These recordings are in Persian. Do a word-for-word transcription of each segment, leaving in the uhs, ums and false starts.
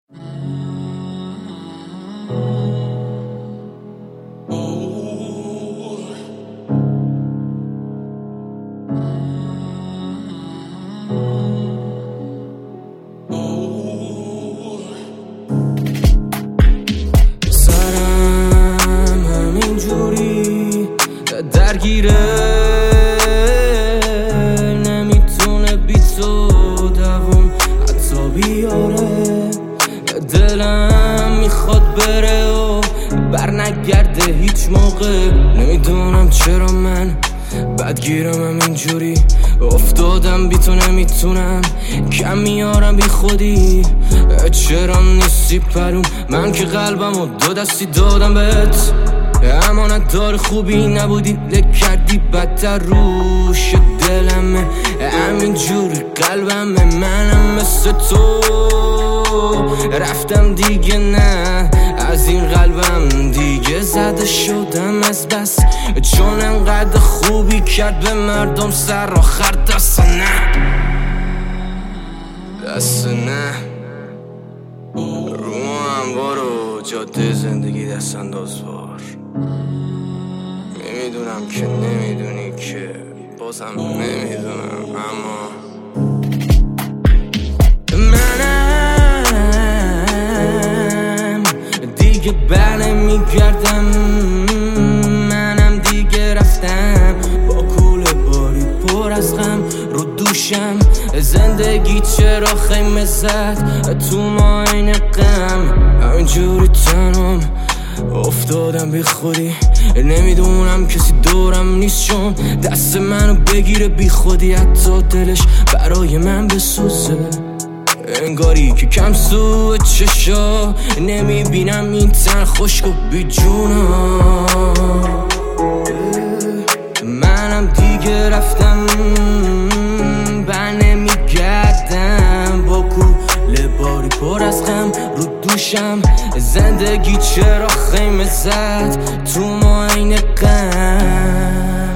سرم همینجوری درگیره، نمیتونه بی تو دوام حتی بیاره. دلم میخواد بره و بر نگرده هیچ موقع. نمیدونم چرا من بدگیرم همینجوری، افتادم بی تو نمیتونم کم میارم بی خودی. چرا نیستی پرون؟ من که قلبم و دو دستی دادم بهت، امانت دار خوبی نبودی، لک کردی بدتر روش دلمه. همینجوری قلبمه، منم مثل تو رفتم دیگه، نه از این قلبم دیگه زده شدم از بس، چون انقدر خوبی کرد به مردم سر آخر دست نه دست نه. رو هم بارو جاده زندگی دست انداز بار. نمیدونم که نمیدونی که بازم نمیدونم، اما منم دیگه بله میگردم، منم دیگه رفتم با کوله باری پر از غم رو دوشم. زندگی چرا خیمه زد تو ماین غم، همینجوری تنم افتادم بی خودی. نمیدونم کسی دورم نیست چون دست منو بگیره بی خودی، حتی دلش برای من بسوزه. انگاری که کم سو چشا نمیبینم این تن خشک و بی جونا. منم دیگه رفتم بر نمیگردم با کوله باری پر از غم رو دوشم. زندگی چرا خیمه زد تو ماین غم.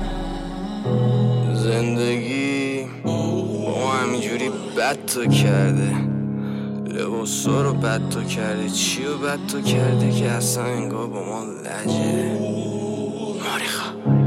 زندگی با همینجوری بد تو کرده، لباسا رو بد تو کرده، چی رو بد تو کرده که اصلا انگار با ما لجه. ماریخا